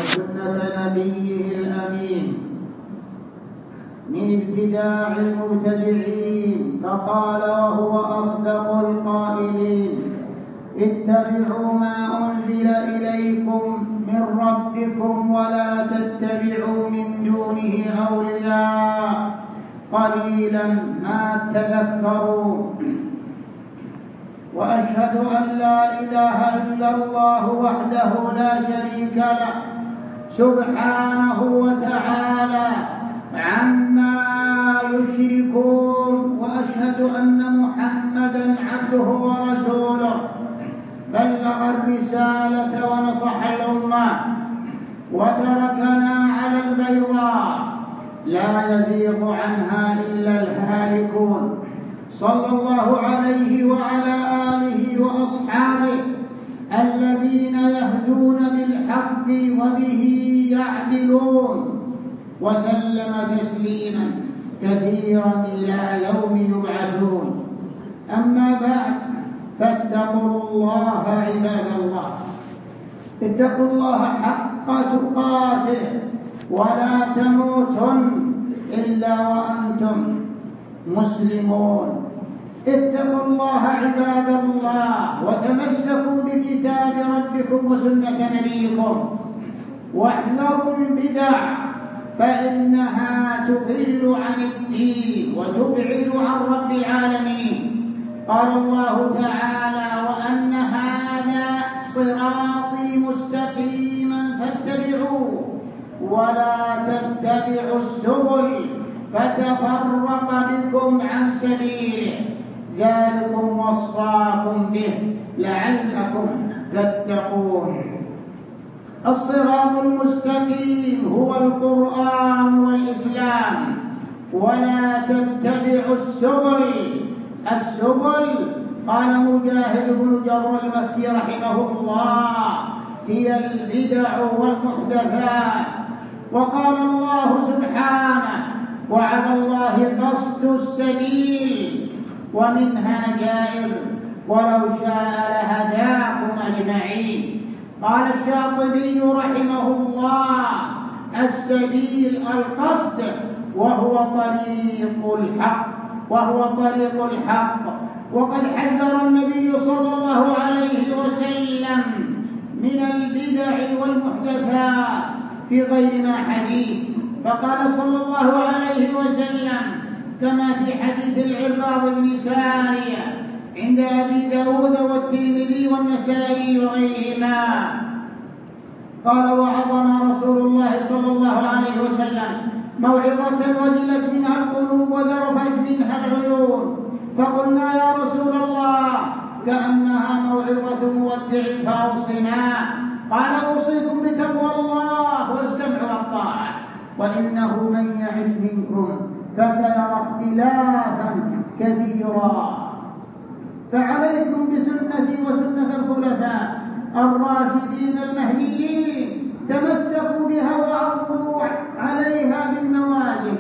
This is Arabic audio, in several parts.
وسنة نبيه الأمين من ابتداع المبتدعين، فقال وهو أصدق القائلين: اتبعوا ما أنزل إليكم من ربكم ولا تتبعوا من دونه أولياء قليلا ما تذكرون. وأشهد أن لا إله إلا الله وحده لا شريك له سبحانه وتعالى عما يشركون، وأشهد أن محمدًا عبده ورسوله بلغ الرسالة ونصح الأمة وتركنا على البيضاء لا يزيغ عنها إلا الهالكون، صلى الله عليه وعلى آله وأصحابه الذين يهدون بالحق وبه يعدلون، وسلم تسليما كثيرا إلى يوم يبعثون. أما بعد، فاتقوا الله عباد الله، اتقوا الله حق تقاته ولا تموتن إلا وأنتم مسلمون. اتقوا الله عباد الله وتمسكوا بكتاب ربكم وسنة نبيكم، واحذروا البدع فإنها تضل عن الدين وتبعد عن رب العالمين. قال الله تعالى: وأن هذا صراطي مستقيما فاتبعوه ولا تتبعوا السبل فتفرق بكم عن سبيله ذلكم وصاكم به لعلكم تتقون. الصراط المستقيم هو القرآن والإسلام، ولا تتبعوا السبل قال مجاهد بن جبر المكي رحمه الله: هي البدع والمحدثات. وقال الله سبحانه: وعلى الله قصد السبيل ومنها جائر ولو شاء لهداكم أجمعين. قال الشاطبي رحمه الله: السبيل القصد وهو طريق الحق. وقد حذر النبي صلى الله عليه وسلم من البدع والمحدثات في غير ما حديث، فقال صلى الله عليه وسلم كما في حديث العرباض بن سارية عند أبي داود والترمذي والنسائي وغيرهما قال: وعظنا رسول الله صلى الله عليه وسلم موعظة وجلت منها القلوب وذرفت منها العيون، فقلنا: يا رسول الله كأنها موعظة مودع فأوصنا. قال: أوصيكم بتقوى الله والسمع والطاعة، وإنه من يعش منكم فسيرى اختلافا كثيرا، فعليكم بسنتي وسنة الخلفاء الراشدين المهديين، تمسكوا بها وعضوا عليها بالنواجذ،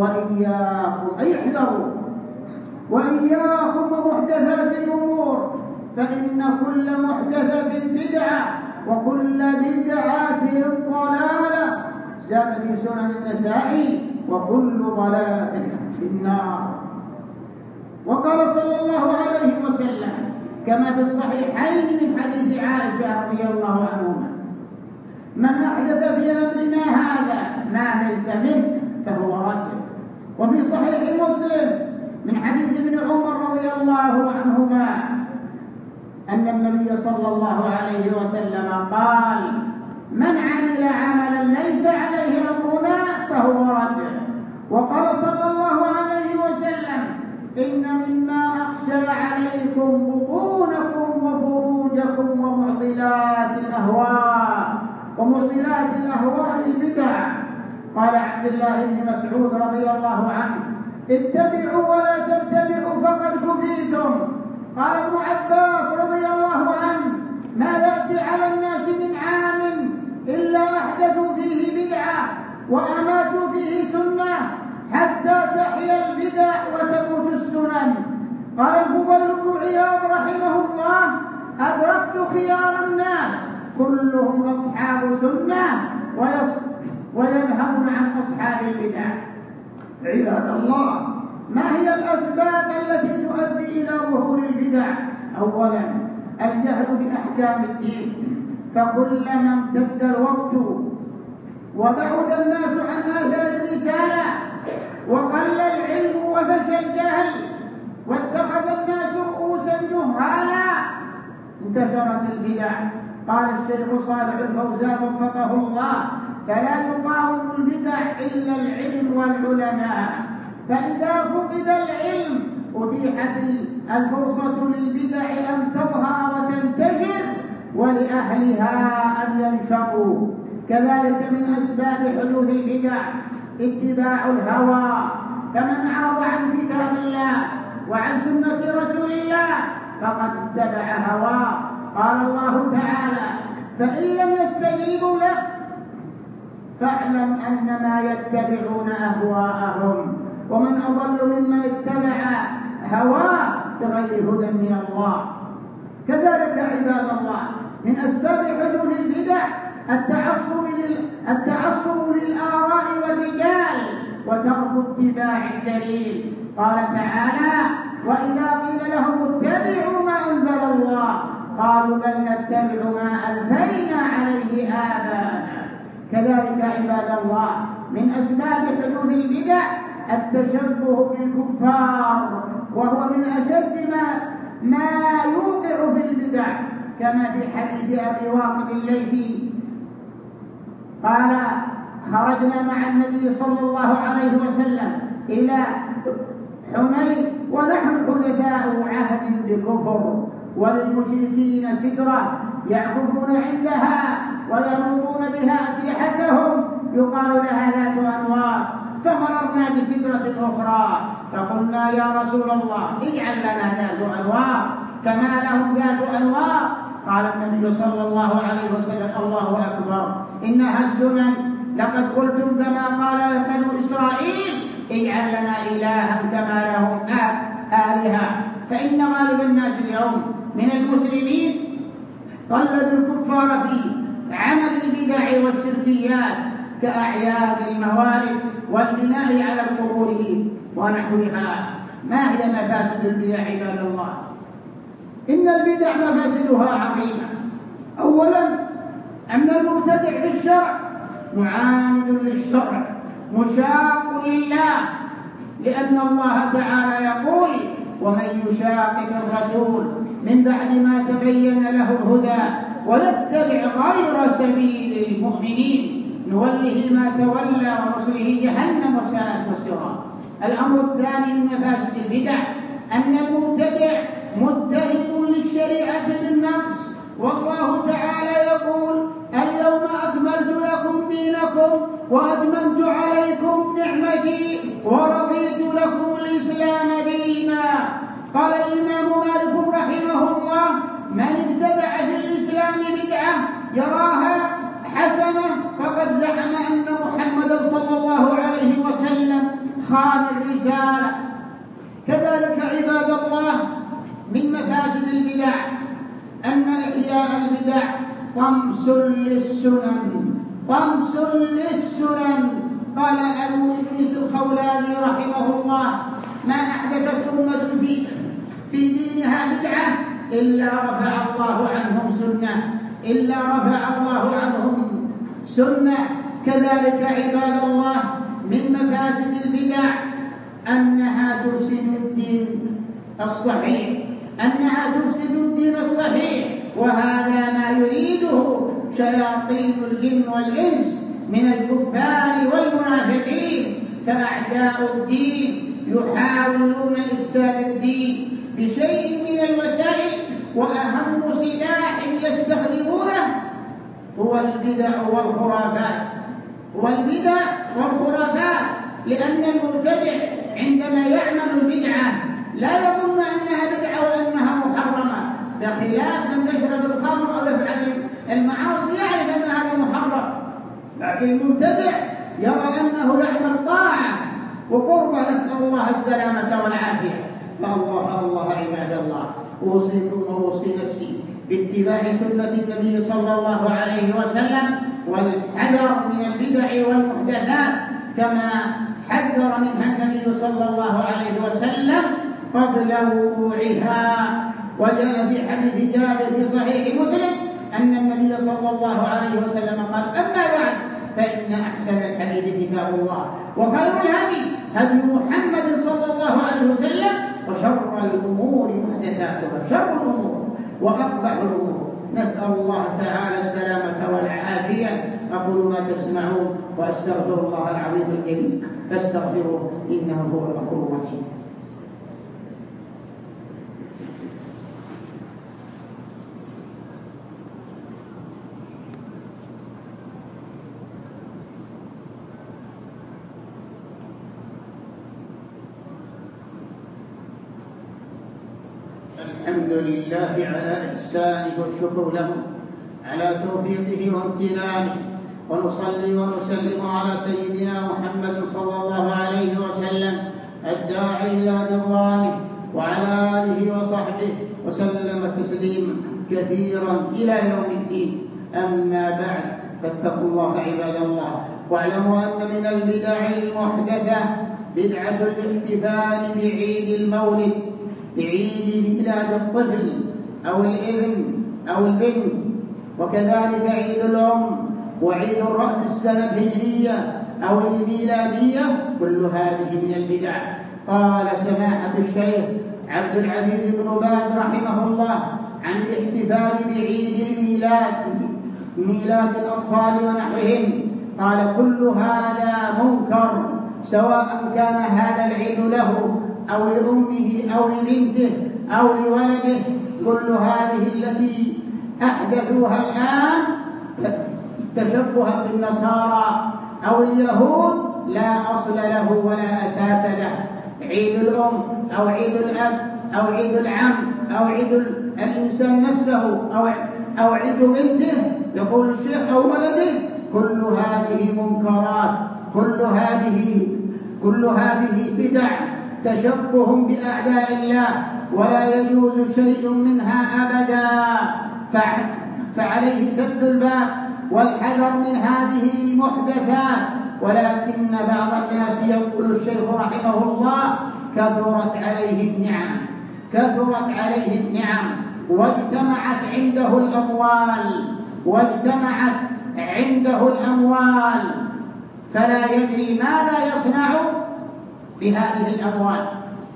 احذروا وإياكم ومحدثات الأمور، فإن كل محدثة بدعة وكل بدعة ضلالة. زاد في سنن النسائي: وكل ضلالة في النار. وقال صلى الله عليه وسلم كما في الصحيحين من حديث عائشة رضي الله عنهما: من أحدث في أمرنا هذا ما ليس منه فهو رد. وفي صحيح مسلم من حديث ابن عمر رضي الله عنهما أن النبي صلى الله عليه وسلم قال: من عمل عملا ليس عليه أمرنا فهو رد. وقال صلى الله عليه وسلم: إن مما أخشى عليكم بطونكم وفروجكم ومعضلات الأهواء البدع. قال عبد الله بن مسعود رضي الله عنه: اتبعوا ولا تبتدعوا فقد كفيتم. قال ابن عباس رضي الله عنه: ما يأتي على الناس من عام إلا أحدثوا فيه بدعة وأماتوا فيه سنة حتى تحيا البدع وتموت السنن. قال الفضيل بن عياض رحمه الله: أدركت خيار الناس كلهم أصحاب سنة وينهون عن أصحاب البدع. عباد الله، ما هي الأسباب التي تؤدي إلى ظهور البدع؟ أولا الجهل بأحكام الدين، فكلما امتد الوقت وبعد الناس عن آثار الرسالة وقل العلم وفشى الجهل واتخذ الناس رؤوسا جهالا انتشرت البدع. قال الشيخ صالح الفوزان وفقه الله: فلا يقاوم البدع إلا العلم والعلماء، فإذا فقد العلم أتيحت الفرصة للبدع أن تظهر وتنتشر ولأهلها أن ينشروا. كذلك من أسباب حدوث البدع اتباع الهوى، فمن أعرض عن كتاب الله وعن سنة رسول الله فقد اتبع هواه. قال الله تعالى: فإن لم يستجيبوا له فاعلم أنما يتبعون أهواءهم، ومن أضل ممن اتبع هواه بغير هدى من الله. كذلك عباد الله من أسباب حدوث البدع التعصب للآراء والرجال وترك اتباع الدليل. قال تعالى: وإذا قيل لهم اتبعوا ما أنزل الله قالوا بل نتبع ما ألفينا عليه آباءنا. كذلك عباد الله من أسباب حدوث البدع التشبه بالكفار، وهو من أشد ما يوقع في البدع، كما في حديث أبي واقد الليثي قال: خرجنا مع النبي صلى الله عليه وسلم إلى حنين ونحن حدثاء عهد بكفر، وللمشركين سدرة يعكفون عندها ويرمون بها أسلحتهم يقال لها ذات أنوار، فمررنا بسدرة أخرى فقلنا: يا رسول الله اجعل لنا ذات أنوار كما لهم ذات أنوار. قال النبي صلى الله عليه وسلم: الله أكبر، إنها السنن، لقد قلتم كما قال بنو إسرائيل اجعل لنا إلها كما لهم آلهة. فإن غالب الناس اليوم من المسلمين قلدوا الكفار في عمل البدع والشركيات كأعياد الموالد والبناء على القبور ونحوها. ما هي مفاسد البدع عباد الله؟ إن البدع مفاسدها عظيمة. أولا أن المبتدع في الشرع معاند للشرع مشاق لله، لأن الله تعالى يقول: ومن يشاقق الرسول من بعد ما تبين له الهدى ويتبع غير سبيل المؤمنين نوله ما تولى ونصله جهنم وساءت مصيرا. الأمر الثاني من مفاسد البدع أن المبتدع متهم للشريعة بالنقص، والله تعالى يقول: اليوم أكملت لكم دينكم وأتممت عليكم نعمتي ورضيت لكم الإسلام دينا. قال الإمام مالك رحمه الله: من ابتدع في الإسلام بدعة يراها حسنة فقد زعم أن محمدا صلى الله عليه وسلم خان الرسالة. كذلك عباد الله من مفاسد البدع أن إحياء البدع طمس للسنن. قال أبو إدريس الخولاني رحمه الله: ما أحدثت أمة في دينها بدعة إلا رفع الله عنهم سنة. كذلك عباد الله من مفاسد البدع أنها تفسد الدين الصحيح، وهذا ما يريده شياطين الجن والإنس من الكفار والمنافقين، فأعداء الدين يحاولون إفساد الدين بشيء من الوسائل، وأهم سلاح يستخدمونه هو البدع والخرافات، لأن المبتدع عندما يعمل البدعة لا يظن أنها بدعة وأنها محرمة، بخلاف من يشرب الخمر أو يفعل المعاصي يعرف أن هذا محرم، لكن المبتدع يرى أنه يعمل طاعة وقربة، نسأل الله السلامة والعافية. فالله عباد الله، أوصيكم وأوصي نفسي باتباع سنة النبي صلى الله عليه وسلم والحذر من البدع والمحدثات كما حذر منها النبي صلى الله عليه وسلم قبل وقوعها. وجاء في حديث جابر في صحيح مسلم أن النبي صلى الله عليه وسلم قال: أما بعد فإن أحسن الحديث كتاب الله، وخير الهدي هدي محمد صلى الله عليه وسلم، وشر الأمور محدثاتها، شر الأمور وأقبح الأمور. نسأل الله تعالى السلامة والعافية. أقول ما تسمعون وأستغفر الله العظيم الجليل فاستغفروه إنه هو الغفور الرحيم. الحمد لله على إحسانه والشكر له على توفيقه وامتنانه، ونصلي ونسلم على سيدنا محمد صلى الله عليه وسلم الداعي إلى رضوانه وعلى آله وصحبه وسلم تسليما كثيرا إلى يوم الدين. أما بعد، فاتقوا الله عباد الله، واعلموا أن من البدع المحدثة بدعة الاحتفال بعيد المولد، بعيد ميلاد الطفل أو الابن أو البنت، وكذلك عيد الأم وعيد الرأس السنة الهجرية أو الميلادية، كل هذه من البدع. قال سماحة الشيخ عبد العزيز بن باز رحمه الله عن الاحتفال بعيد الميلاد، ميلاد الأطفال ونحوهم، قال: كل هذا منكر، سواء كان هذا العيد له أو لأمه أو لبنته أو لولده. كل هذه التي أحدثوها الآن تشبها بالنصارى أو اليهود لا أصل له ولا أساس له. عيد الأم أو عيد الأب أو عيد العم أو عيد الإنسان نفسه أو عيد بنته يقول الشيخ أو ولده، كل هذه منكرات، كل هذه بدع تشبه بأعداء الله، ولا يجوز شيء منها أبدا. فعليه سد الباب والحذر من هذه المحدثات. ولكن بعض الناس يقول الشيخ رحمه الله: كثرت عليه النعم واجتمعت عنده الأموال فلا يدري ماذا يصنع بهذه الأموال،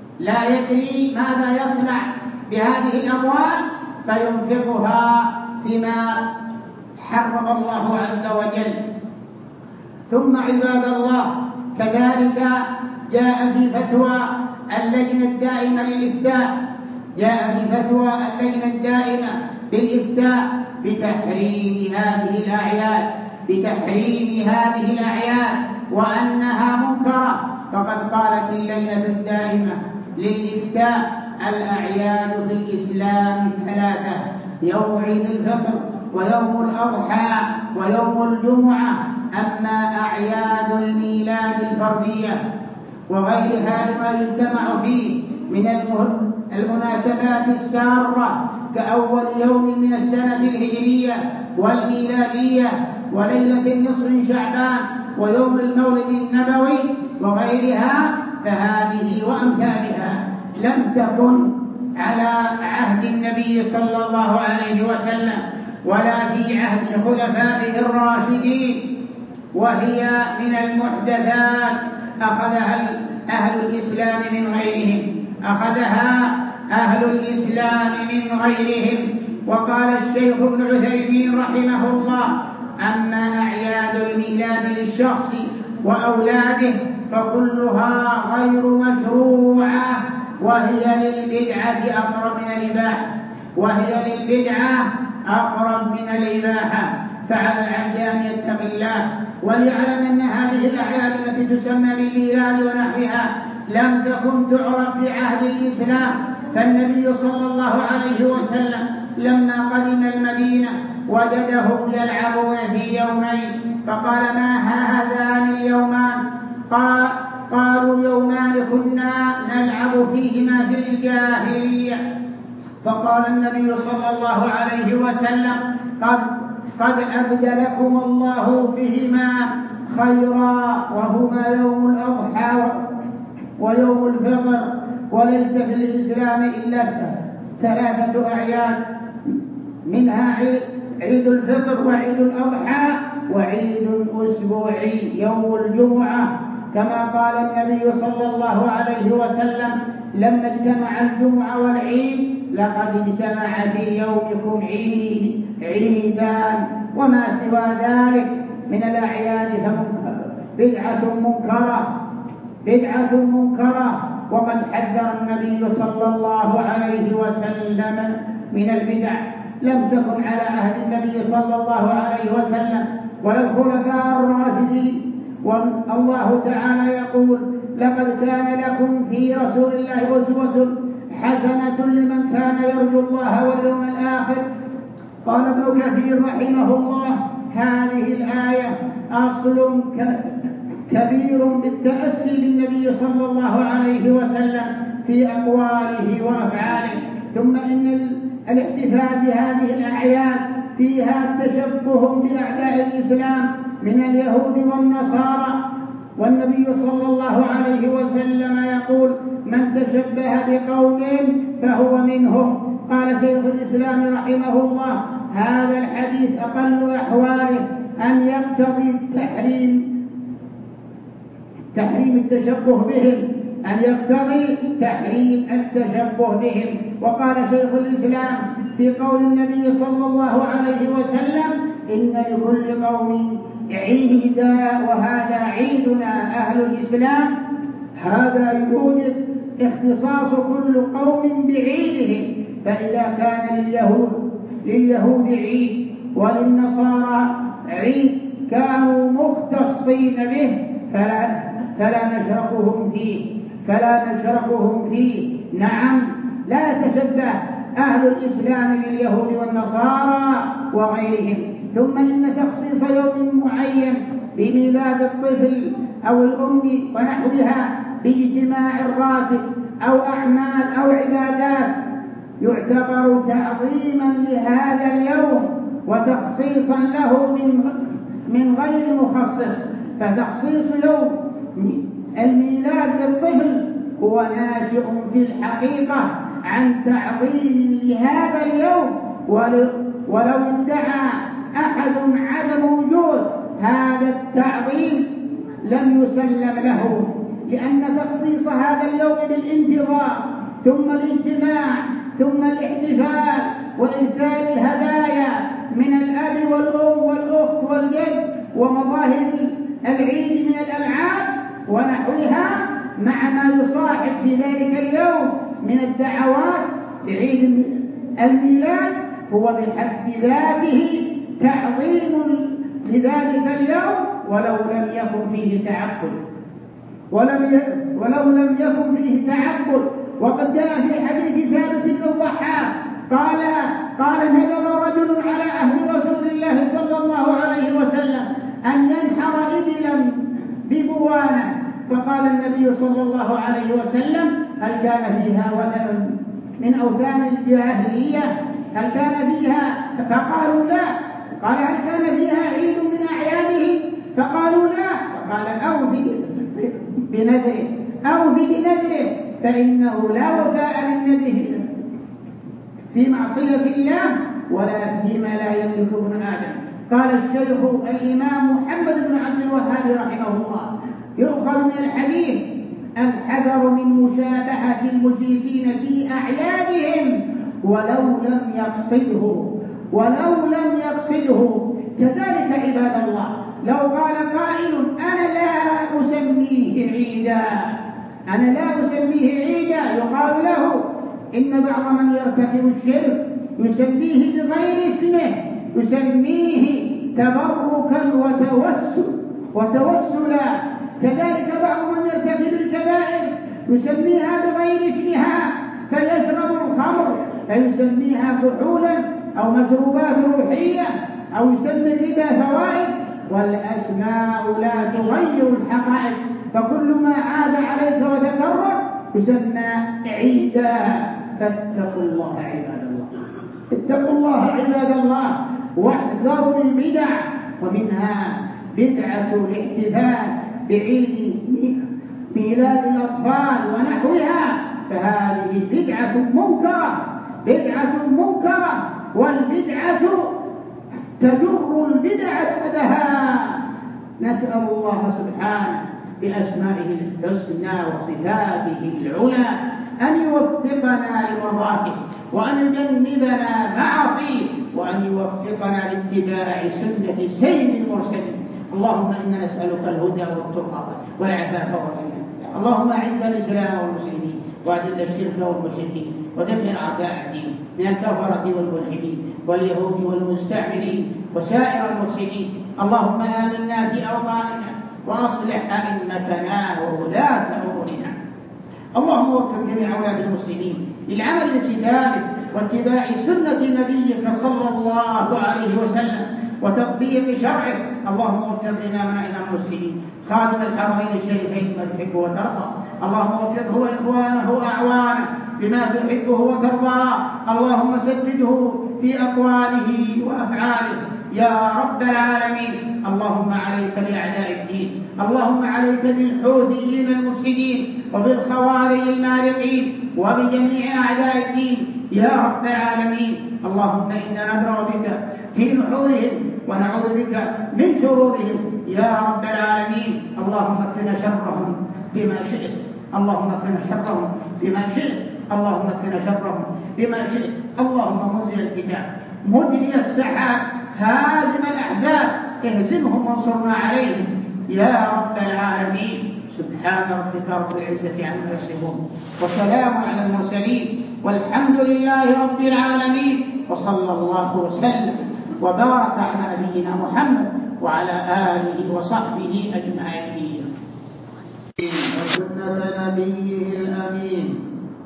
فينفقها فيما حرم الله عز وجل. ثم عباد الله، كذلك جاء في فتوى اللجنة الدائمة بالإفتاء بتحريم هذه الأعياد وأنها منكرة. فقد قالت اللجنة الدائمة للإفتاء: الأعياد في الإسلام 3، يوم عيد الفطر ويوم الأضحى ويوم الجمعة. أما أعياد الميلاد الفردية وغيرها لما يجتمع فيه من المناسبات السارة كأول يوم من السنة الهجرية والميلادية وليلة النصف من شعبان ويوم المولد النبوي وغيرها، فهذه وأمثالها لم تكن على عهد النبي صلى الله عليه وسلم ولا في عهد خلفائه الراشدين، وهي من المحدثات أخذها أهل الإسلام من غيرهم. وقال الشيخ ابن عثيمين رحمه الله: أما أعياد الميلاد للشخص وأولاده فكلها غير مشروعة، وهي للبدعة أقرب من الإباحة. فعلى العبد أن يتقي الله وليعلم أن هذه الأعياد التي تسمى بالميلاد ونحوها لم تكن تعرف في عهد الإسلام. فالنبي صلى الله عليه وسلم لما قدم المدينة وجدهم يلعبون في يومين، فقال: ما هذان اليومان؟ قالوا: يومان كنا نلعب فيهما في الجاهلية. فقال النبي صلى الله عليه وسلم: قد أبدلكم الله بهما خيرا، وهما يوم الأضحى ويوم الفطر. وليس في الإسلام إلا 3 أعياد، منها عيد الفطر وعيد الأضحى وعيد أسبوعي يوم الجمعة، كما قال النبي صلى الله عليه وسلم: لما اجتمع الجمعة والعيد لقد اجتمع في يومكم عيدان. وما سوى ذلك من الأعياد بدعة منكرة. وقد حذر النبي صلى الله عليه وسلم من البدع. لم تكن على عهد النبي صلى الله عليه وسلم ولا الخلفاء الراشدين. والله تعالى يقول: لقد كان لكم في رسول الله أسوة حسنة لمن كان يرجو الله واليوم الآخر. قال ابن كثير رحمه الله: هذه الآية أصل كبير بالتأسي بالنبي صلى الله عليه وسلم في أقواله وأفعاله. ثم إن الاحتفال بهذه الأعياد فيها تشبه بأعداء الإسلام من اليهود والنصارى، والنبي صلى الله عليه وسلم يقول: من تشبه بقوم فهو منهم. قال شيخ الإسلام رحمه الله: هذا الحديث أقل أحواله أن يقتضي تحريم التشبه بهم، وقال شيخ الإسلام في قول النبي صلى الله عليه وسلم: إن لكل قوم عيدا وهذا عيدنا أهل الإسلام. هذا يوجب اختصاص كل قوم بعيدهم، فإذا كان لليهود عيد وللنصارى عيد كانوا مختصين به فلا نشركهم فيه. نعم، لا يتشبه أهل الإسلام باليهود والنصارى وغيرهم. ثم إن تخصيص يوم معين بميلاد الطفل أو الأم ونحوها باجتماع الراتب أو أعمال أو عبادات يعتبر تعظيما لهذا اليوم وتخصيصا له من غير مخصص. فتخصيص يوم الميلاد للطفل هو ناشئ في الحقيقة عن تعظيم لهذا اليوم، ولو ادعى أحد عدم وجود هذا التعظيم لم يسلم له، لأن تخصيص هذا اليوم بالانتظار ثم الاجتماع ثم الاحتفال وإرسال الهدايا من الأب والأم والأخت والجد ومظاهر العيد من الألعاب ونحوها مع ما يصاحب في ذلك اليوم من الدعوات في عيد الميلاد هو بحد ذاته تعظيم لذلك اليوم ولو لم يكن فيه تعبد. وقد جاء في حديث ثابت بن الضحاك قال نذر رجل على عهد رسول الله صلى الله عليه وسلم أن ينحر إبلا ببوانة، فقال النبي صلى الله عليه وسلم: هل كان فيها وثن من أوثان الجاهلية؟ هل كان فيها؟ فقالوا لا. قال: هل كان فيها عيد من أعيادهم؟ فقالوا لا. فقال: أوف بنذره فإنه لا وفاء للنذر في معصية الله ولا فيما لا يملك ابن آدم. قال الشيخ الإمام محمد بن عبد الوهاب رحمه الله: يؤخذ من الحديث الحذر من مشابهة المشركين في أعيادهم ولو لم يقصده. كذلك عباد الله، لو قال قائل: أنا لا أسميه عيدا، يقال له إن بعض من يرتكب الشرك يسميه بغير اسمه، يسميه تبركا وتوسلا. كذلك بعض من يرتكب الكبائر يسميها بغير اسمها فيشرب الخمر فيسميها كحولا أو مشروبات روحية أو يسمي الربا فوائد. والأسماء لا تغير الحقائق، فكل ما عاد عليك وتكرر يسمى عيدا. فاتقوا الله عباد الله، واحذروا البدع، ومنها بدعة الاحتفال بعيد ميلاد الأطفال ونحوها، فهذه بدعة منكرة، والبدعة تجر البدع بعدها. نسأل الله سبحانه بأسمائه الحسنى وصفاته العلى أن يوفقنا لمرضاته، وأن يجنبنا معاصيه، وأن يوفقنا لاتباع سنة سيد المرسلين. اللهم إنا نسألك الهدى والتقى والعفاف والغنى. اللهم أعز الإسلام والمسلمين، وأذل الشرك والمشركين، ودمر أعداء الدين من الكفرة والملحدين واليهود والمستعمرين وسائر المفسدين. اللهم آمنا في أوطاننا، وأصلح أئمتنا وولاة أمورنا. اللهم وفق جميع أولاد المسلمين للعمل بكتابك واتباع سنة نبيك صلى الله عليه وسلم وتطبيق شرعك. اللهم وفق إمامنا إمام المسلمين خادم الحرمين الشريفين بما تحب وترضى. اللهم وفقه وإخوانه وأعوانه بما تحبه وترضى. اللهم سدده في أقواله وأفعاله يا رب العالمين. اللهم عليك بأعداء الدين، اللهم عليك بالحوثيين المفسدين وبالخوارج المارقين وبجميع أعداء الدين يا رب العالمين. اللهم إنا ندرأ بك في نحورهم ونعوذ بك من شرورهم يا رب العالمين. اللهم اكفنا شرهم بما شئت، اللهم اكفنا شرهم بما شئت، اللهم اكفنا شرهم بما شئت. اللهم منزل الكتاب، مجري السحاب، هازم الأحزاب، اهزمهم وانصرنا عليهم يا رب العالمين. سبحان ربك رب العزة عما يصفون، وسلام على المرسلين، والحمد لله رب العالمين. وصلى الله وسلم وبارك على نبينا محمد وعلى آله وصحبه أجمعين. وسنة نبيه الأمين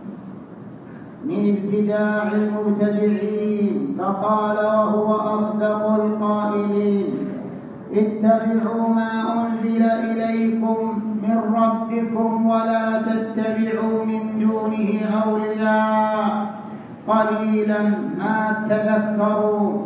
من ابتداع المبتدعين، فقال وهو أصدق القائلين: اتبعوا ما أنزل إليكم من ربكم ولا تتبعوا من دونه أولياء قليلا ما تذكرون.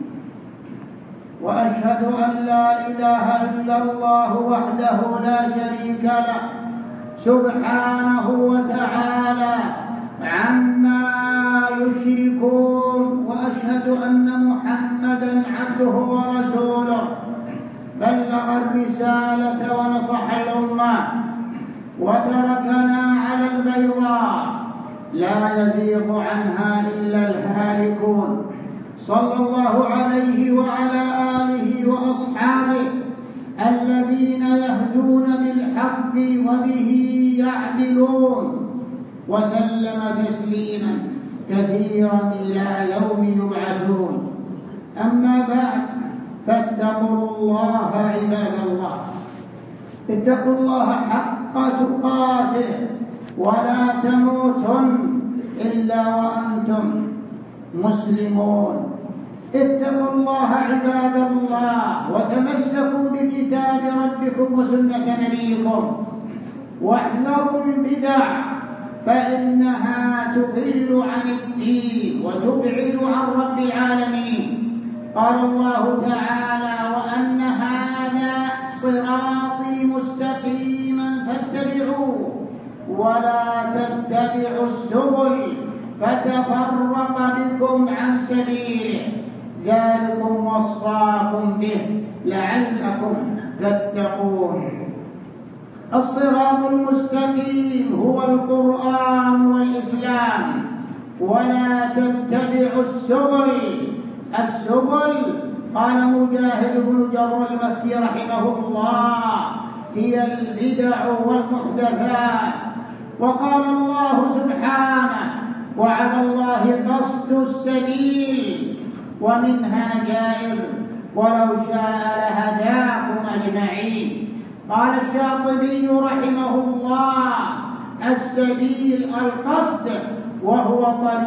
وأشهد أن لا إله إلا الله وحده لا شريك له سبحانه وتعالى عما يشركون. وأشهد أن محمدًا عبده ورسوله بلغ الرسالة ونصح الأمة وتركنا على البيضاء لا يزيغ عنها إلا الهالكون. صلى الله عليه وعلى آله وأصحابه الذين يهدون بالحق وبه يعدلون، وسلم تسليما كثيرا إلى يوم يبعثون. أما بعد، فاتقوا الله عباد الله، اتقوا الله حق تقاته، ولا تموتن إلا وأنتم مسلمون. اتقوا الله عباد الله، وتمسكوا بكتاب ربكم وسنة نبيكم، واحذروا البدع فإنها تضل عن الدين وتبعد عن رب العالمين. قال الله تعالى: وأن هذا صراطي مستقيما فاتبعوه ولا تتبعوا السبل فتفرق بكم عن سبيله ذلكم وصاكم به لعلكم تتقون. الصراط المستقيم هو القرآن والإسلام، ولا تتبعوا السبل. قال مجاهد بن جبر المكي رحمه الله: هي البدع والمحدثات. وقال الله سبحانه: وعلى الله قصد السبيل ومنها جائر ولو شاء لهداكم أجمعين. قال الشاطبي رحمه الله: السبيل القصد وهو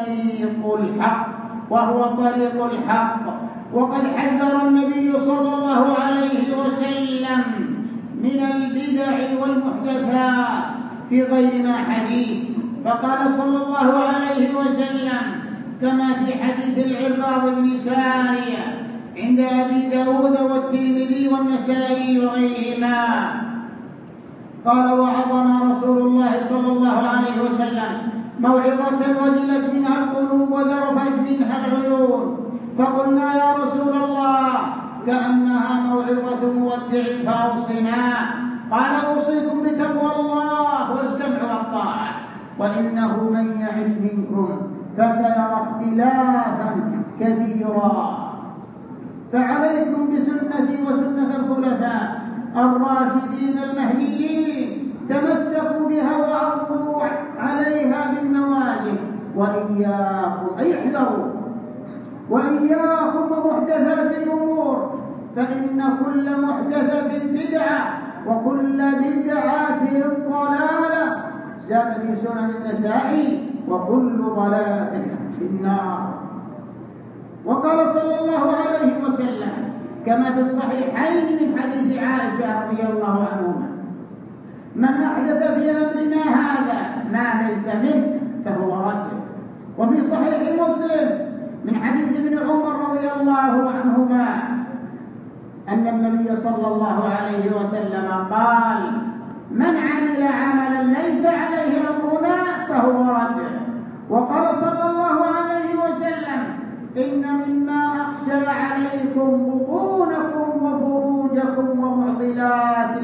طريق الحق. وقد حذر النبي صلى الله عليه وسلم من البدع والمحدثات في غير ما حديث، فقال صلى الله عليه وسلم كما في حديث العرباض بن سارية: عند أبي داود والترمذي والنسائي وغيرهما. قال: وعظنا رسول الله صلى الله عليه وسلم موعظة وجلت منها القلوب وذرفت منها العيون، فقلنا: يا رسول الله، كأنها موعظة مودع فأوصنا. قال: أوصيكم بتقوى الله والسمع والطاعة، وإنه من يعش منكم فسيرى اختلافا كثيرا، فعليكم بسنتي وسنة الخلفاء الراشدين المهديين، تمسكوا بها وعضوا عليها بالنواجذ، وإياكم أي احذروا وإياكم ومحدثات الأمور، فإن كل محدثة بدعة وكل بدعة ضلالة. زاد في سنن النسائي: وكل ضلالة في النار. وقال صلى الله عليه وسلم كما في الصحيحين من حديث عائشة رضي الله عنهما: من أحدث في أمرنا هذا ما ليس منه فهو رد. وفي صحيح مسلم من حديث ابن عمر رضي الله عنهما أن النبي صلى الله عليه وسلم قال: من عمل عملا ليس عليه أمرنا فهو رد. وقال صلى الله عليه وسلم: إن مما أخشى عليكم بطونكم وفروجكم ومعضلات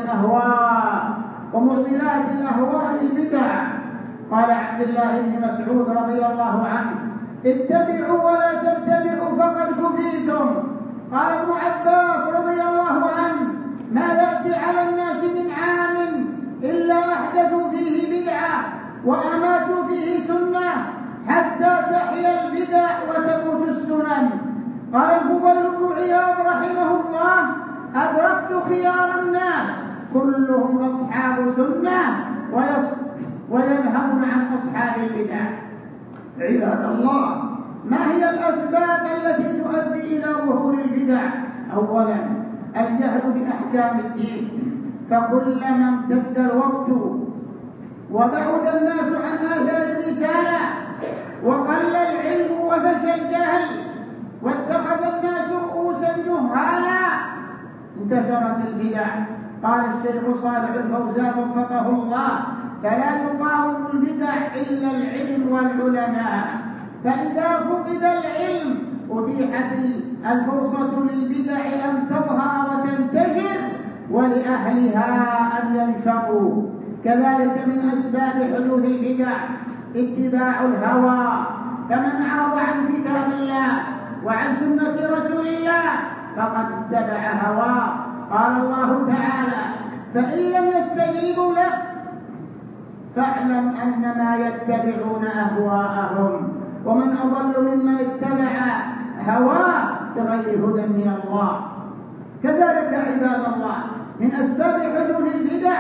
الأهواء البدع. قال عبد الله بن مسعود رضي الله عنه: اتبعوا ولا تبتدعوا فقد كفيتم. قال ابن عباس رضي الله عنه: ما يأتي على الناس من عام إلا أحدثوا فيه بدعة وأماتوا فيه سنة حتى تحيا البدع وتموت السنن. قال الفضيل بن عياض رحمه الله: أدركت خيار الناس كلهم أصحاب سنة وينهون عن أصحاب البدع. عباد الله، ما هي الأسباب التي تؤدي إلى ظهور البدع؟ أولا، الجهل بأحكام الدين، فكلما امتد الوقت وبعد الناس عن آثار الرسالة وقل العلم وفشى الجهل واتخذ الناس رؤوسا جهالا انتشرت البدع. قال الشيخ صالح الفوزان وفقه الله: فلا يقاوم البدع إلا العلم والعلماء، فإذا فقد العلم أتيحت الفرصة للبدع أن تظهر وتنتشر ولأهلها أن ينشروا. كذلك من أسباب حدوث البدع اتباع الهوى، فمن أعرض عن كتاب الله وعن سنة رسول الله فقد اتبع هواه. قال الله تعالى: فإن لم يستجيبوا له فاعلم أنما يتبعون أهواءهم، ومن أضل ممن اتبع هواه بغير هدى من الله. كذلك عباد الله من أسباب حدوث البدع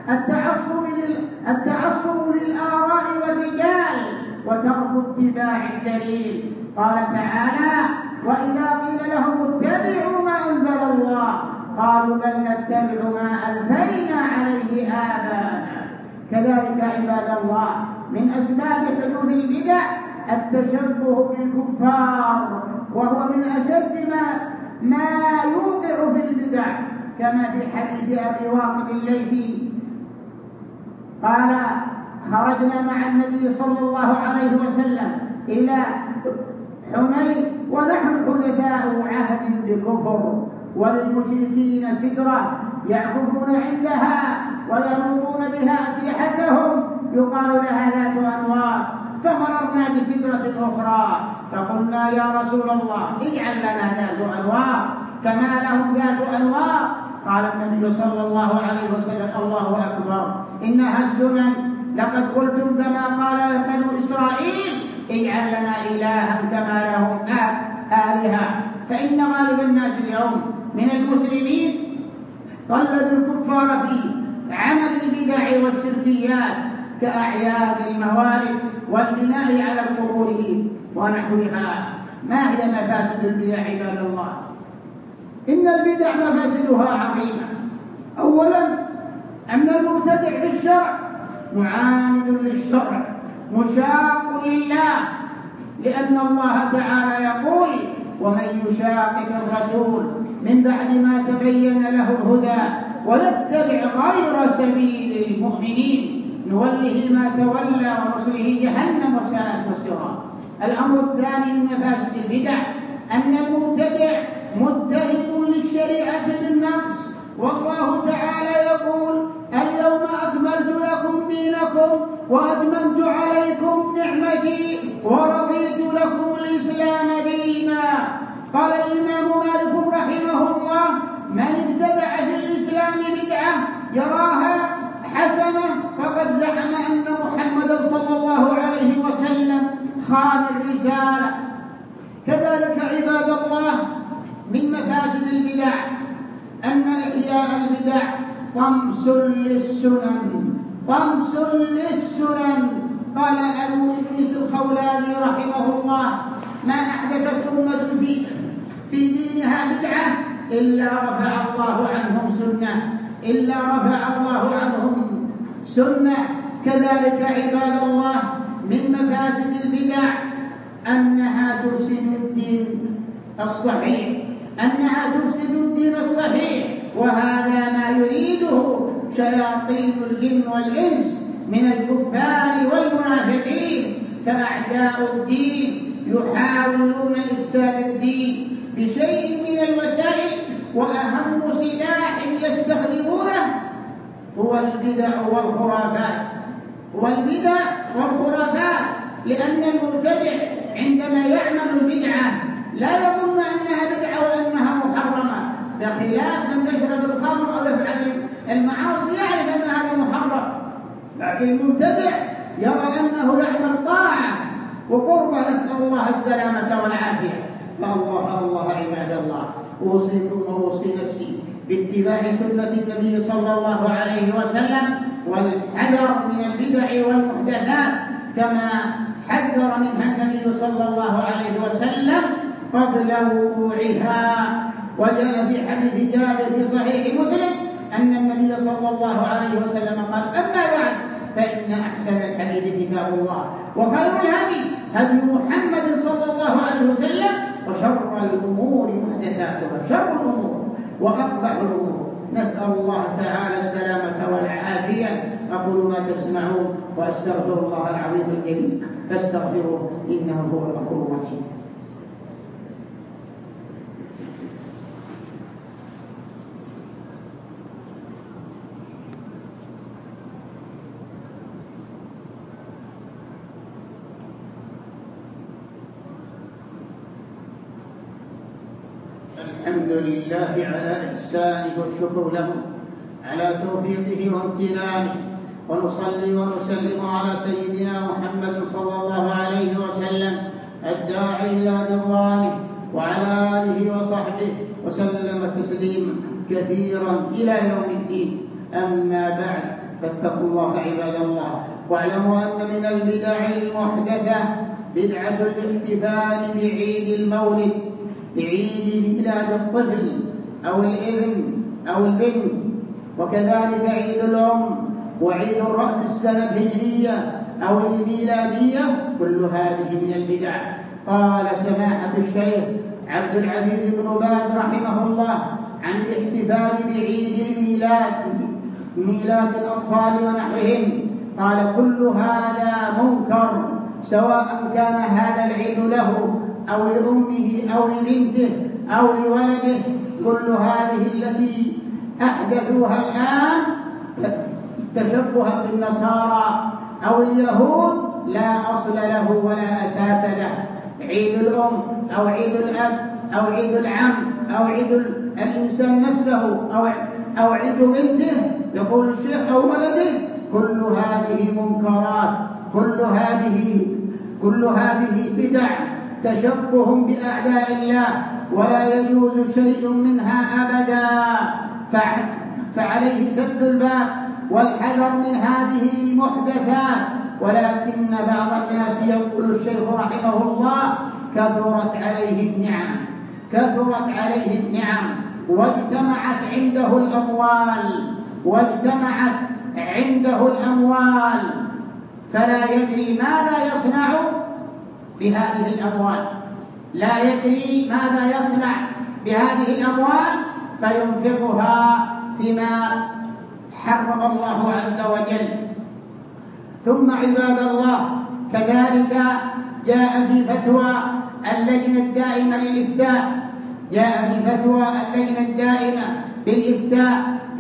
التعصب للآراء والرجال وترك اتباع الدليل. قال تعالى: وإذا قيل لهم اتبعوا ما أنزل الله قالوا بل نتبع ما ألفينا عليه آباءنا. كذلك عباد الله من أسباب حدوث البدع التشبه بالكفار، وهو من أشد ما يوقع في البدع، كما في حديث أبي واقد الليثي قال: خرجنا مع النبي صلى الله عليه وسلم إلى حنين ونحن حدثاء عهد بكفر، وللمشركين سدرة يعكفون عندها ويربطون بها أسلحتهم يقال لها ذات أنوار، فمررنا بسدرة أخرى فقلنا: يا رسول الله، اجعل لنا ذات أنوار كما لهم ذات أنوار. قال النبي صلى الله عليه وسلم: الله أكبر، إنها السنن، لقد قلتم كما قال بنو إسرائيل: اجعل لنا إلها كما لهم آلهة. فإن غالب الناس اليوم من المسلمين قلدوا الكفار في عمل البدع والشركيات كأعياد الموالد والبناء على القبور ونحوها. ما هي مفاسد البدع عباد الله؟ إن البدع مفاسدها عظيمة. أولا، أن المبتدع في الشرع معاند للشرع مشاق لله، لأن الله تعالى يقول: ومن يشاقق الرسول من بعد ما تبين له الهدى ويتبع غير سبيل المؤمنين نوله ما تولى ونصله جهنم وساءت مصيرا. الأمر الثاني من مفاسد البدع أن المبتدع متهم للشريعة بالنقص، والله تعالى يقول: اليوم أكملت لكم دينكم وأتممت عليكم نعمتي ورضيت لكم الإسلام دينا. قال الإمام مالك رحمه الله: من ابتدع في الإسلام بدعة يراها حسنة فقد زعم أن محمدا صلى الله عليه وسلم خان الرسالة. كذلك عباد الله من مفاسد البدع أن إحياء البدع طمس للسنن. قال أبو إدريس الخولاني رحمه الله: ما أحدثت أمة في دينها بدعة إلا رفع الله عنهم سنة. كذلك عباد الله من مفاسد البدع أنها تفسد الدين الصحيح، وهذا ما يريده شياطين الجن والإنس من الكفار والمنافقين، فأعداء الدين يحاولون إفساد الدين بشيء من الوسائل، وأهم سلاح يستخدمونه هو البدع والخرافات. لأن المبتدع عندما يعمل البدعة لا يظن أنها بدعة وأنها محرمة، بخلاف من يشرب الخمر أو يفعل المعاصي يعرف أن هذا محرم، لكن المبتدع يرى أنه يعمل طاعة وقربة، نسأل الله السلامة والعافية. فالله عباد الله، أوصيكم وأوصي نفسي باتباع سنة النبي صلى الله عليه وسلم والحذر من البدع والمحدثات كما حذر منها النبي صلى الله عليه وسلم قبل وقوعها. وجاء في حديث جابر في صحيح مسلم أن النبي صلى الله عليه وسلم قال: أما بعد فإن أحسن الحديث كتاب الله، وخير الهدي هدي محمد صلى الله عليه وسلم، وشر الأمور محدثاتها، شر الأمور وأقبح الأمور. نسأل الله تعالى السلامة والعافية. أقول ما تسمعون وأستغفر الله العظيم الجليل فاستغفروه إنه هو الغفور الرحيم. الحمد لله على إحسانه والشكر له على توفيقه وامتنانه، ونصلي ونسلم على سيدنا محمد صلى الله عليه وسلم الداعي إلى رضوانه وعلى آله وصحبه وسلم تسليما كثيرا إلى يوم الدين. أما بعد، فاتقوا الله عباد الله، واعلموا أن من البدع المحدثة بدعة الاحتفال بعيد المولد، بعيد ميلاد الطفل أو الابن أو البنت، وكذلك عيد الأم وعيد الرأس السنة الهجرية أو الميلادية، كل هذه من البدع. قال سماحة الشيخ عبد العزيز بن باز رحمه الله عن الاحتفال بعيد الميلاد، ميلاد الأطفال ونحوهم، قال: كل هذا منكر، سواء كان هذا العيد له أو لأمه أو لبنته أو لولده. كل هذه التي أحدثوها الآن تشبها بالنصارى أو اليهود لا أصل له ولا أساس له. عيد الأم أو عيد الأب أو عيد العم أو عيد الإنسان نفسه أو عيد بنته يقول الشيخ أو ولده، كل هذه منكرات، كل هذه بدع تشبه بأعداء الله، ولا يجوز شيء منها أبدا. فعليه سد الباب والحذر من هذه المحدثات. ولكن بعض الناس، يقول الشيخ رحمه الله: كثرت عليه النعم واجتمعت عنده الأموال فلا يدري ماذا يصنع بهذه الأموال. لا يدري ماذا يصنع بهذه الأموال فينفقها فيما حرم الله عز وجل. ثم عباد الله كذلك جاء في فتوى اللجنة الدائمة للإفتاء بالإفتاء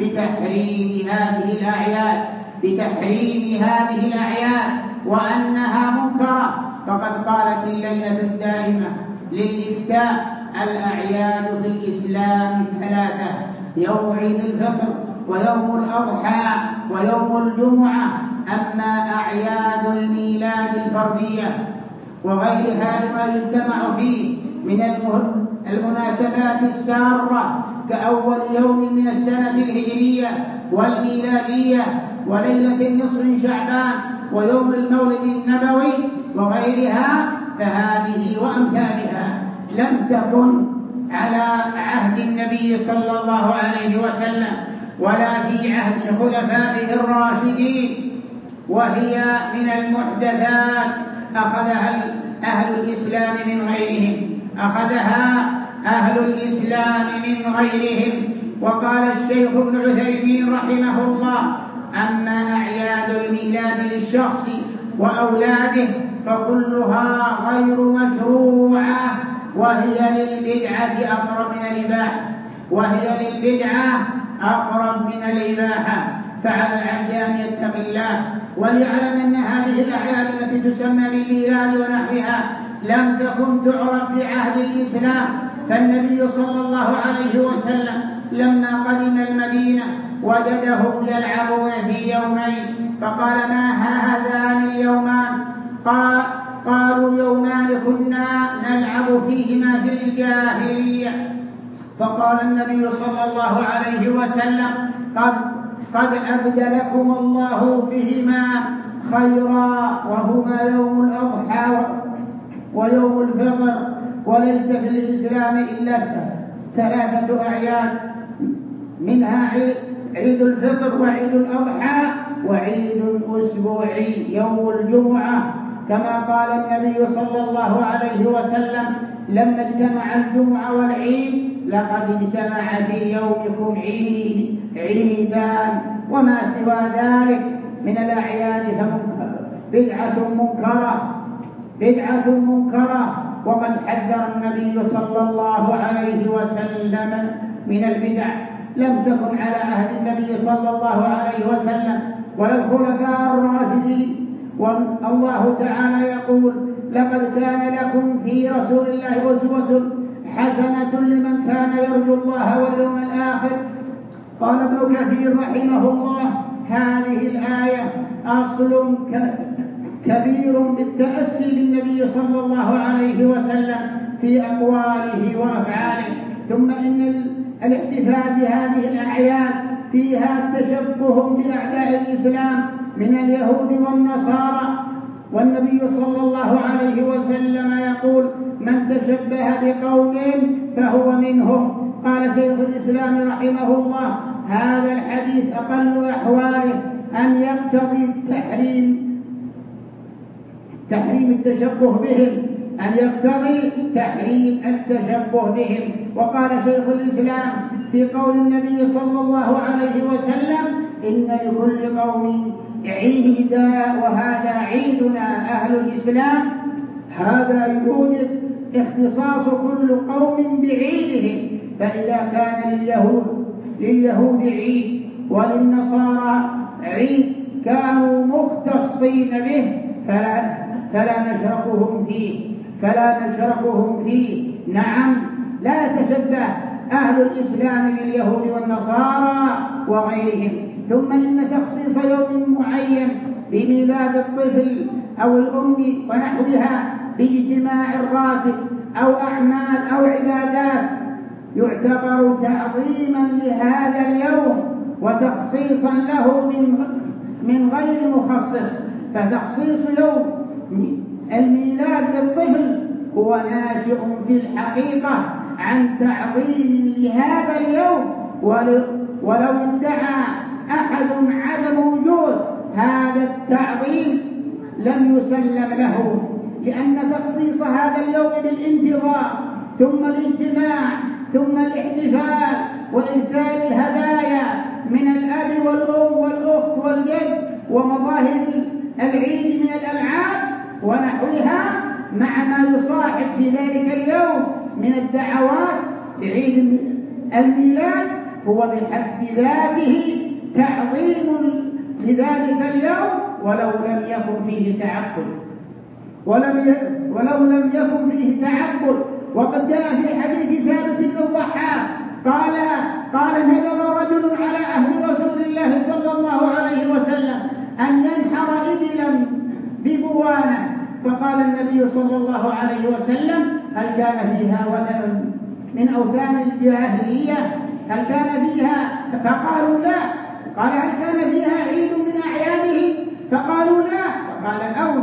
بتحريم هذه الأعياد وأنها منكرة. فقد قالت اللجنة الدائمة للإفتاء: الأعياد في الإسلام 3: يوم عيد الفطر ويوم الأضحى ويوم الجمعة. أما أعياد الميلاد الفردية وغيرها لما يجتمع فيه من المناسبات السارة كأول يوم من السنة الهجرية والميلادية وليلة النصف من شعبان ويوم المولد النبوي وغيرها، فهذه وأمثالها لم تكن على عهد النبي صلى الله عليه وسلم ولا في عهد خلفائه الراشدين، وهي من المحدثات أخذها أهل الإسلام من غيرهم. وقال الشيخ ابن عثيمين رحمه الله: أما أعياد الميلاد للشخص وأولاده فكلها غير مشروعة وهي للبدعة أقرب من الإباحة. فعلى العبد أن يتقي الله وليعلم أن هذه الأعياد التي تسمى بالميلاد ونحوها لم تكن تعرف في عهد الإسلام. فالنبي صلى الله عليه وسلم لما قدم المدينة وجدهم يلعبون في يومين فقال: ما هذان اليومان؟ قالوا: يومان كنا نلعب فيهما في الجاهلية. فقال النبي صلى الله عليه وسلم: قد أبدلكم الله بهما خيرا، وهما يوم الأضحى ويوم الفطر، وليس في الإسلام إلا 3 أعياد، منها عيد الفطر وعيد الأضحى وعيد أسبوعي يوم الجمعة. كما قال النبي صلى الله عليه وسلم: لما اجتمع الجمعة والعيد لقد اجتمع في يومكم عيدان. وما سوى ذلك من الأعياد بدعة منكرة. وقد حذر النبي صلى الله عليه وسلم من البدع لم تكن على عهد النبي صلى الله عليه وسلم ولا الخلفاء الراشدين. والله تعالى يقول: لقد كان لكم في رسول الله أسوة حسنة لمن كان يرجو الله واليوم الآخر. قال ابن كثير رحمه الله: هذه الآية أصل كبير بالتأسي بالنبي صلى الله عليه وسلم في أقواله وأفعاله. ثم إن الاحتفال بهذه الأعياد فيها تشبه بأعداء الإسلام من اليهود والنصارى، والنبي صلى الله عليه وسلم يقول: من تشبه بقوم فهو منهم. قال شيخ الإسلام رحمه الله: هذا الحديث أقل أحواله أن يقتضي تحريم التشبه بهم. وقال شيخ الإسلام في قول النبي صلى الله عليه وسلم: إن لكل قوم عيدا وهذا عيدنا أهل الإسلام. هذا يوجب اختصاص كل قوم بعيدهم. فإذا كان لليهود عيد وللنصارى عيد كانوا مختصين به فلا نشركهم فيه. نعم، لا يتشبه أهل الإسلام باليهود والنصارى وغيرهم. ثم إن تخصيص يوم معين بميلاد الطفل أو الأم ونحوها باجتماع الراتب أو أعمال أو عبادات يعتبر تعظيما لهذا اليوم وتخصيصا له من غير مخصص. فتخصيص يوم الميلاد للطفل هو ناشئ في الحقيقة عن تعظيم لهذا اليوم، ولو ادعى أحد عدم وجود هذا التعظيم لم يسلم له، لأن تخصيص هذا اليوم بالانتظار ثم الاجتماع ثم الاحتفال وإرسال الهدايا من الأب والأم والأخت والجد ومظاهر العيد من الألعاب ونحوها مع ما يصاحب في ذلك اليوم من الدعوات بعيد الميلاد هو بحد ذاته تعظيم لذلك اليوم ولو لم يكن فيه تعبد ولو لم يكن فيه تعبد. وقد جاء في حديث ثابت بن الضحاك قال نذر رجل على عهد رسول الله صلى الله عليه وسلم أن ينحر إبلا ببوانة، فقال النبي صلى الله عليه وسلم هل كان فيها وثن من أوثان الجاهلية؟ هل كان فيها؟ فقالوا لا. قال هل كان فيها عيد من أعيادهم؟ فقالوا لا. فقال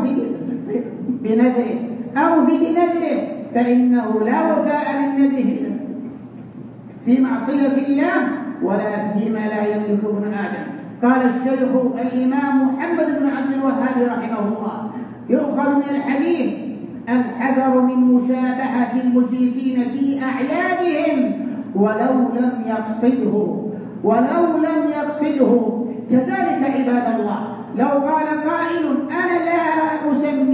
أوفي بنذره فإنه لا وفاء للنذر في معصية الله ولا فيما لا يملك ابن آدم. قال الشيخ الإمام محمد بن عبد الوهاب رحمه الله يؤخذ من الحديث الحذر من مشابهة المشركين في أعيادهم ولو لم يقصده. كذلك عباد الله لو قال قائل أنا لا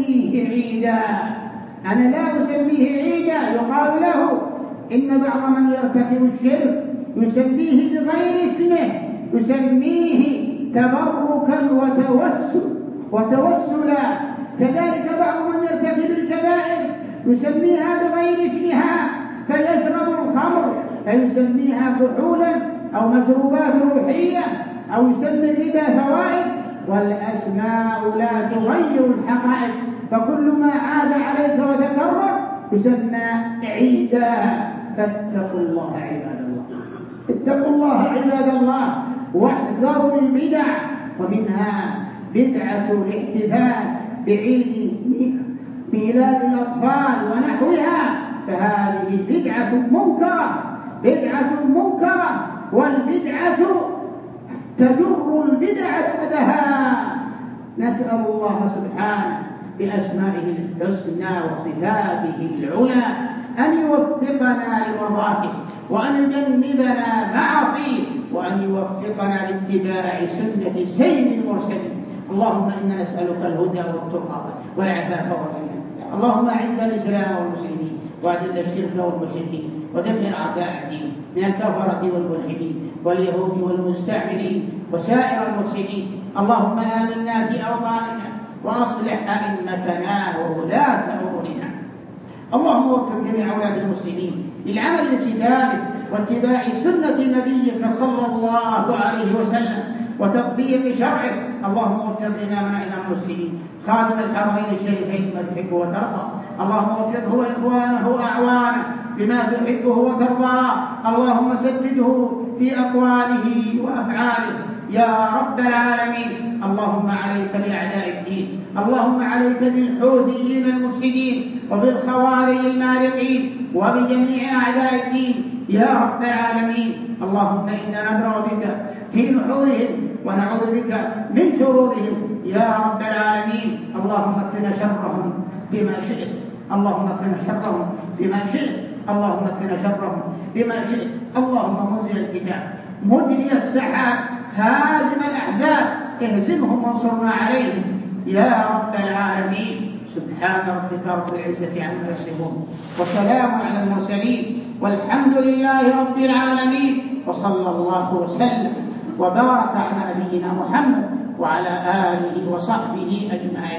أسميه عيدا يقال له إن بعض من يرتكب الشرك يسميه بغير اسمه، يسميه تبركا وتوسلا. كذلك بعض من يرتكب الكبائر يسميها بغير اسمها فيشرب الخمر فيسميها كحولا أو مشروبات روحية أو يسمي الربا فوائد، والأسماء لا تغير الحقائق، فكل ما عاد عليك وتكرر يسمى عيدا. فاتقوا الله عباد الله، اتقوا الله عباد الله واحذروا البدع، ومنها بدعة الاحتفال بعيد ميلاد الأطفال ونحوها، فهذه بدعة منكرة والبدعة تجر البدع بعدها. نسأل الله سبحانه بأسمائه الحسنى وصفاته العلى أن يوفقنا لمرضاته وأن يجنبنا معاصيه وأن يوفقنا لاتباع سنة سيد المرسلين. اللهم إنا نسألك الهدى والتقى والعفاف والغنى. اللهم أعز الإسلام والمسلمين وأذل الشرك والمشركين ودمر أعداء الدين من الكفرة والملحدين واليهود والمستعمرين وسائر المفسدين. اللهم آمنا في أوطاننا وأصلح أئمتنا وولاة أمورنا. اللهم وفق جميع أولاد المسلمين للعمل بكتابك واتباع سنة نبيك صلى الله عليه وسلم وتطبيق شرعك. اللهم وفق إمامنا إمام المسلمين خادم الحرمين الشريفين بما تحب وترضى. اللهم وفقه وإخوانه وأعوانه بما تحبه وترضى. اللهم سدده في أقواله وأفعاله يا رب العالمين. اللهم عليك بأعداء الدين، اللهم عليك بالحوثيين المفسدين وبالخوارج المارقين وبجميع أعداء الدين يا رب العالمين. اللهم إنا ندرأ بك في نحورهم ونعوذ بك من شرورهم يا رب العالمين. اللهم اكفنا شرهم بما شئت، اللهم اكفنا شرهم بما شئت، اللهم اكفنا شرهم بما شئت. اللهم منزل الكتاب مجري السحاب هازم الأحزاب اهزمهم وانصرنا عليهم يا رب العالمين. سبحان ربك رب العزة عما يصفون وسلام على المرسلين والحمد لله رب العالمين. وصلى الله وسلم وبارك على نبينا محمد وعلى آله وصحبه أجمعين.